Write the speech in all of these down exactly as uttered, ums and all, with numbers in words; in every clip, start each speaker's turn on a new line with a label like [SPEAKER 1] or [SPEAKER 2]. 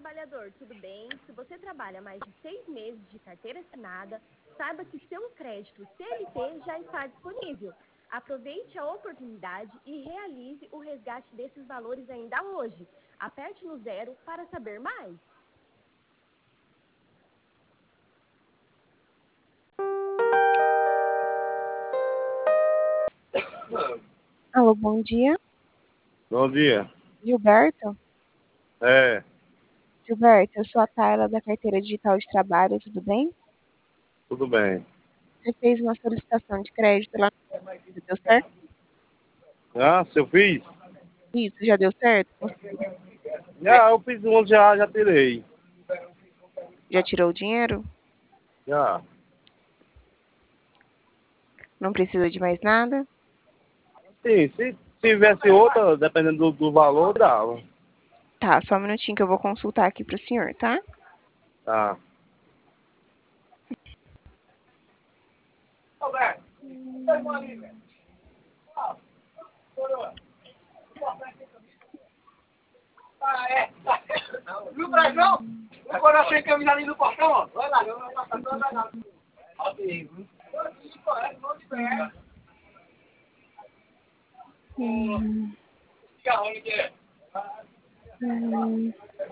[SPEAKER 1] trabalhador, tudo bem? Se você trabalha mais de seis meses de carteira assinada, saiba que seu crédito C L T já está disponível. Aproveite a oportunidade e realize o resgate desses valores ainda hoje. Aperte no zero para saber mais.
[SPEAKER 2] Alô, bom dia.
[SPEAKER 3] Bom dia.
[SPEAKER 2] Gilberto?
[SPEAKER 3] É,
[SPEAKER 2] Gilberto, eu sou a Tayla da Carteira Digital de Trabalho, tudo bem?
[SPEAKER 3] tudo bem.
[SPEAKER 2] Você fez uma solicitação de crédito lá no banco, deu certo?
[SPEAKER 3] Ah, se eu fiz?
[SPEAKER 2] Isso, já deu certo?
[SPEAKER 3] Já, eu fiz um, já, já tirei.
[SPEAKER 2] Já tirou o dinheiro?
[SPEAKER 3] Já.
[SPEAKER 2] Não precisa de mais nada?
[SPEAKER 3] Sim, se tivesse outra, dependendo do, do valor, dava.
[SPEAKER 2] Tá, só um minutinho que eu vou consultar aqui pro senhor, tá?
[SPEAKER 3] Tá.
[SPEAKER 4] Viu, Brajão? Quando eu achei caminhar ali no portão, ó. Vai lá, eu vou passar toda a lá. Ó, perigo.
[SPEAKER 2] Hum,
[SPEAKER 4] Que aonde que é?
[SPEAKER 2] hum.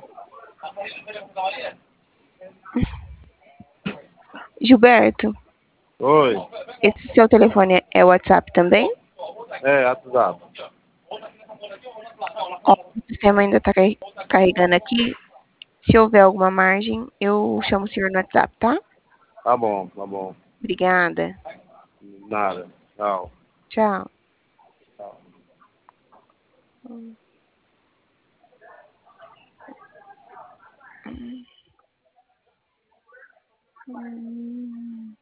[SPEAKER 2] Gilberto,
[SPEAKER 3] Oi.
[SPEAKER 2] esse seu telefone é o WhatsApp também?
[SPEAKER 3] É, WhatsApp.
[SPEAKER 2] Ó, o sistema ainda tá carre- carregando aqui. Se houver alguma margem, eu chamo o senhor no WhatsApp, tá?
[SPEAKER 3] Tá bom, tá bom.
[SPEAKER 2] Obrigada.
[SPEAKER 3] Nada. Tchau.
[SPEAKER 2] Tchau.
[SPEAKER 3] Tchau.
[SPEAKER 2] Hum. Hum.